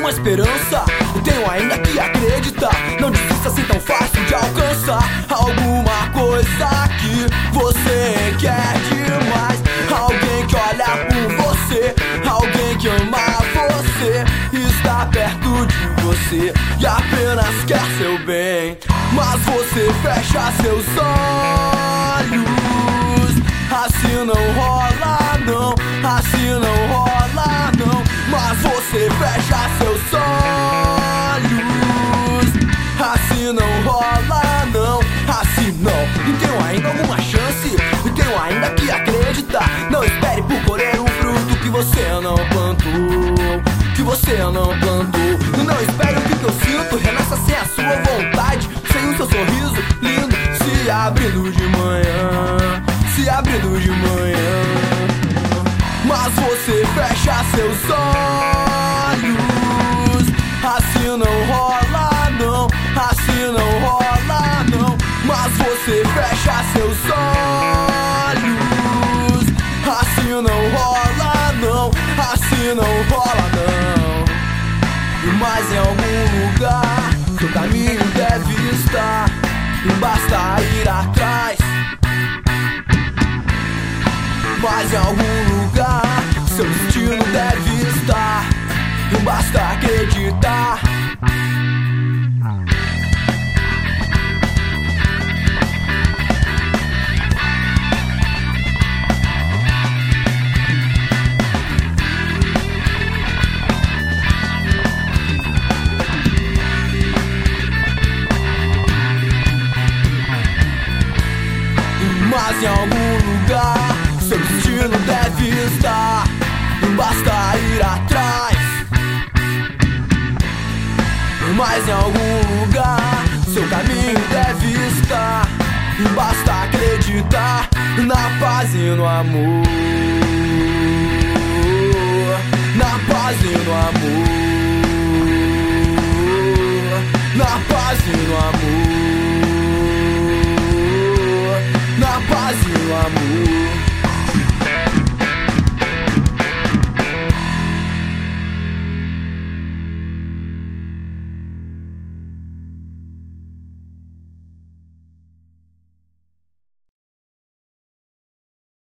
uma esperança, eu tenho ainda que acreditar. Não desista assim tão fácil de alcançar alguma coisa que você quer demais. Alguém que olha por você, alguém que ama você, está perto de você e apenas quer seu bem. Mas você fecha seus olhos, assim não rola não, assim não rola não. Mas você fecha seus olhos, assim não rola não, assim não. E tenho ainda alguma chance, e tenho ainda que acreditar. Não espere por colher um fruto que você não plantou, que você não plantou. Não espere o que eu sinto, renasça sem a sua vontade, sem o seu sorriso lindo se abrindo de manhã, se abrindo de manhã. Mas você fecha seus olhos, assim não rola não, assim não rola não. Mas você fecha seus olhos, assim não rola não, assim não rola não. Mas em algum lugar seu caminho deve estar, basta ir atrás. Mas em algum lugar seu destino deve estar, basta acreditar. Mas em algum lugar seu destino deve estar, basta ir atrás. Mas em algum lugar seu caminho deve estar, basta acreditar na paz e no amor, na paz e no amor, na paz e no amor.